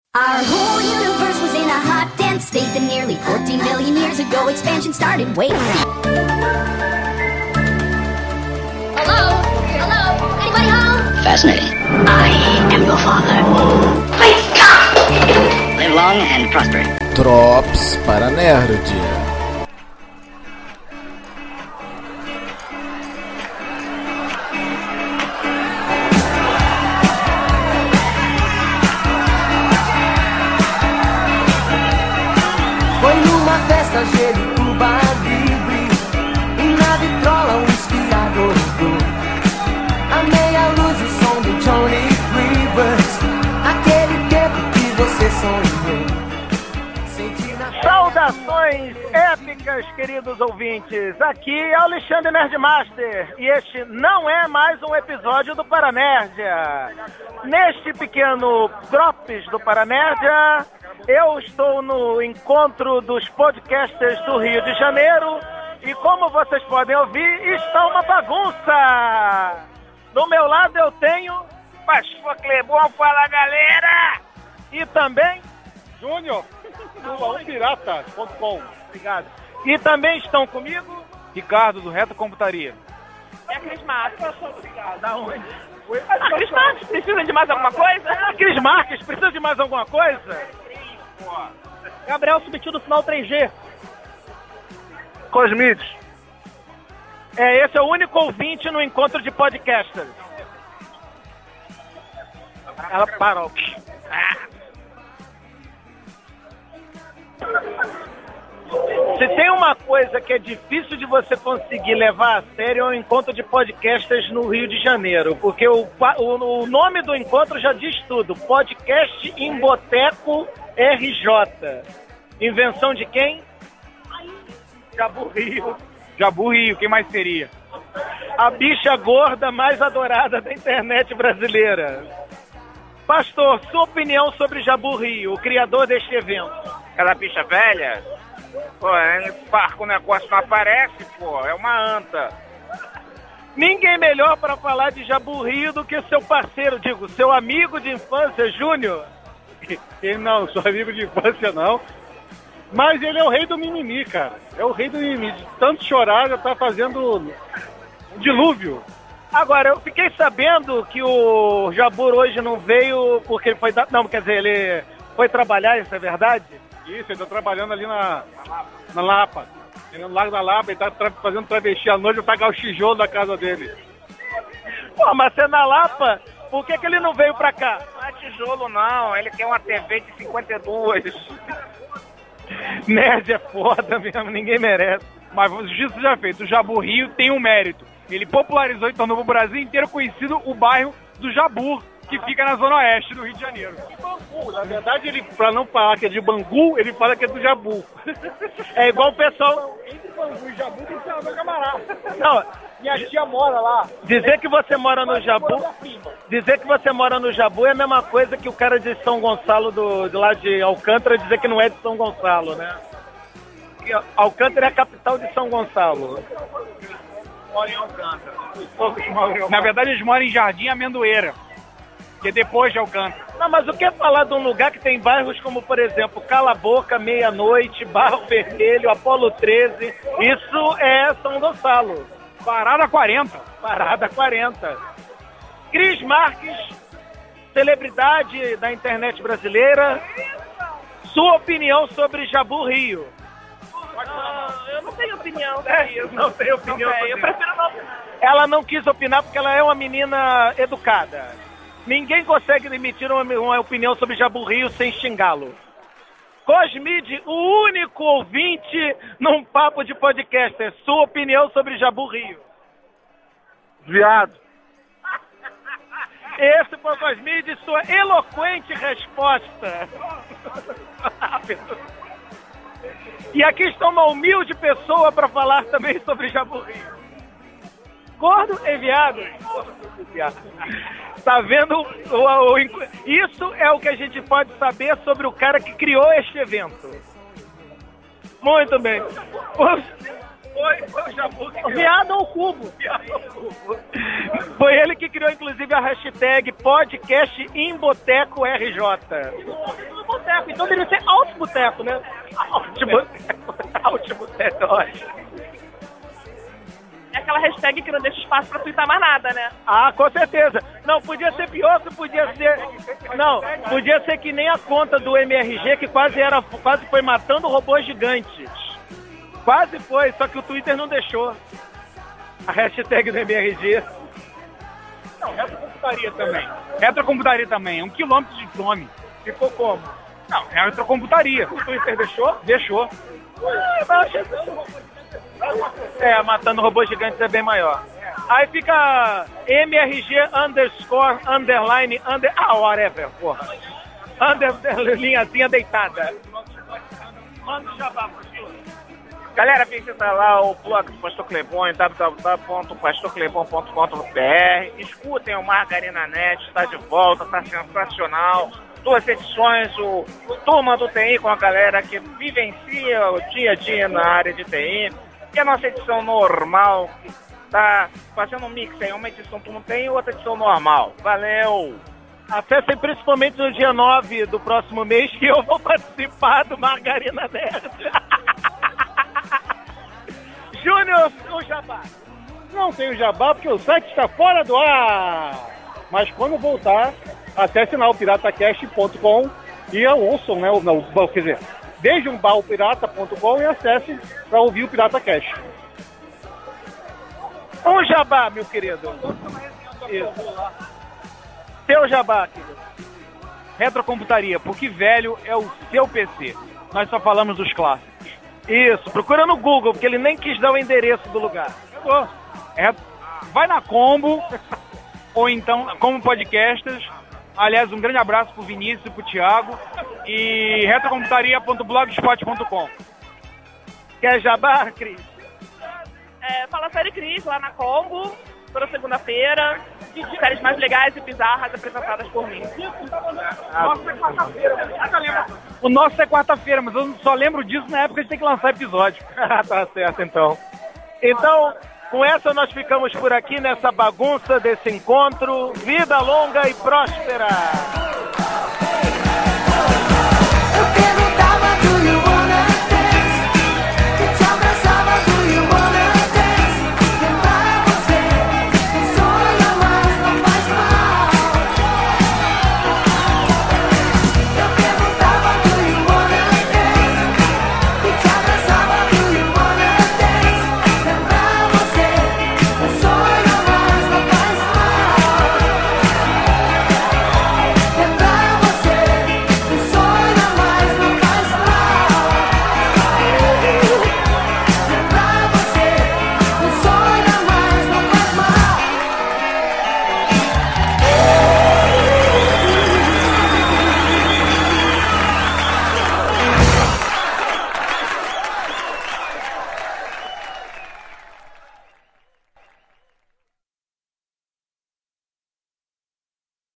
Our whole universe was in a hot, dense state that nearly 14 million years ago expansion started. Wait. Hello? Hello? Anybody home? Fascinating. I am your father. Please stop! Live long and prosper. Drops para Nerd. Foi numa festa Jeruba Libre e na vitrola um esquiador. A meia luz o som do Johnny Rivers, aquele tempo que você sonhou. Saudações épicas, queridos ouvintes. Aqui é o Alexandre Nerdmaster e este não é mais um episódio do Paranerdia. Neste pequeno Drops do Paranerdia, eu estou no encontro dos podcasters do Rio de Janeiro e, como vocês podem ouvir, está uma bagunça. Do meu lado eu tenho Pastor Clebon, fala galera! E também Júnior, do pirata.com. Obrigado. E também estão comigo Ricardo, do Reto Computaria. É a Cris Marques. Obrigado. Da onde? A Cris Marques precisa de mais alguma coisa? A Cris Marques precisa de mais alguma coisa? Gabriel substituto do final 3G. Cosmides. Esse é o único ouvinte no encontro de podcasters. Ela parou. Se tem uma coisa que é difícil de você conseguir levar a sério, é o encontro de podcasters no Rio de Janeiro, porque o nome do encontro já diz tudo: Podcast em Boteco RJ. Invenção de quem? Jabu Rio. Jabu Rio, quem mais seria? A bicha gorda mais adorada da internet brasileira. Pastor, sua opinião sobre Jabu Rio, o criador deste evento? Aquela bicha velha? Pô, nesse parque o negócio não aparece, pô, é uma anta. Ninguém melhor para falar de Jabu Rio do que seu parceiro, seu amigo de infância, Júnior. Não, sou amigo de infância não. Mas ele é o rei do mimimi, cara. É o rei do mimimi. De tanto chorar, já tá fazendo um dilúvio. Agora, eu fiquei sabendo que o Jabur hoje não veio porque ele foi... Não, quer dizer, ele foi trabalhar, isso é verdade? Isso, ele tá trabalhando ali na Lapa. No Lago da Lapa, ele tá fazendo travesti à noite pra pagar o tijolo da casa dele. Pô, mas você é na Lapa, por que ele não veio pra cá? Não é tijolo não, ele quer uma TV de 52. Nerd é foda mesmo, ninguém merece. Mas justiça já feita, o Jabu Rio tem um mérito. Ele popularizou e tornou pro Brasil inteiro conhecido o bairro do Jabur, que fica na zona oeste do Rio de Janeiro. De Bangu, na verdade, ele, pra não falar que é de Bangu, ele fala que é do Jabu. É igual o pessoal... Entre Bangu e Jabu tem que ser meu camarada. Não, minha tia mora lá. Dizer que você mora no Jabu... Dizer que você mora no Jabu é a mesma coisa que o cara de São Gonçalo, de lá de Alcântara, dizer que não é de São Gonçalo, né? Alcântara é a capital de São Gonçalo. Mora em Alcântara. Na verdade, eles moram em Jardim Amendoeira, que é depois de Alcântara. Não, mas o que é falar de um lugar que tem bairros como, por exemplo, Cala a Boca, Meia-Noite, Barro Vermelho, Apolo 13, isso é São Gonçalo. Parada 40. Parada 40. Cris Marques, celebridade da internet brasileira, sua opinião sobre Jabu Rio. Eu não tenho opinião sobre isso. Não tenho opinião sobre eu isso. prefiro não. Ela não quis opinar porque ela é uma menina educada. Ninguém consegue emitir uma opinião sobre Jabu Rio sem xingá-lo. Cosmide, o único ouvinte num papo de podcaster. Sua opinião sobre Jabu Rio. Viado. Esse foi o Cosmide, sua eloquente resposta. E aqui está uma humilde pessoa para falar também sobre Jabu Rio. Gordo e viado. Tá vendo? Isso é o que a gente pode saber sobre o cara que criou este evento. Muito bem. Foi o Jabu que criou. Viado ao cubo. Foi ele que criou, inclusive, a hashtag podcast em Boteco RJ. Boteco, então deveria ser Alt Boteco, né? Alt Boteco, ótimo. É aquela hashtag que não deixa espaço pra twittar mais nada, né? Ah, com certeza. Não, podia ser pior, que podia ser... Não, podia ser que nem a conta do MRG, que quase foi matando robôs gigantes. Quase foi, só que o Twitter não deixou. A hashtag do MRG. Não, retrocomputaria também. Retrocomputaria também, 1 quilômetro de nome. Ficou como? Não, retrocomputaria. O Twitter deixou? Deixou. Matando robôs gigantes é bem maior. Aí fica MRG _ underline under... whatever, porra. Linhazinha deitada. Manda o jabá, professor. Galera, visita lá o blog do Pastor Clebon em www.pastorclebon.com.br. Escutem o Margarina Net, está de volta, está sensacional. 2 edições, o Turma do TI com a galera que vivencia o dia a dia na área de TI. E a nossa edição normal, que está fazendo um mix aí, uma edição Turma do TI e outra edição normal. Valeu! Acessem principalmente no dia 9 do próximo mês, que eu vou participar do Margarina Nerd. Júnior, o jabá. Não tem o jabá porque o site está fora do ar. Mas quando voltar, acesse lá o piratacast.com e ouçam, né? Quer dizer, vejam o pirata.com e acesse para ouvir o PirataCast. Um jabá, meu querido. Isso. Seu jabá, querido. Retrocomputaria, porque velho é o seu PC. Nós só falamos dos clássicos. Isso, procura no Google, porque ele nem quis dar o endereço do lugar. Vai na Combo, ou então como podcasters. Aliás, um grande abraço pro Vinícius e pro Thiago. E retrocomputaria.blogspot.com. Quer jabá, Cris? Fala série Cris, lá na Combo, toda segunda-feira. Séries mais legais e bizarras apresentadas por mim. Nossa, é quarta-feira. O nosso é quarta-feira, mas eu só lembro disso na época de ter que lançar episódio. Tá certo, então. Então, com essa nós ficamos por aqui nessa bagunça desse encontro. Vida longa e próspera!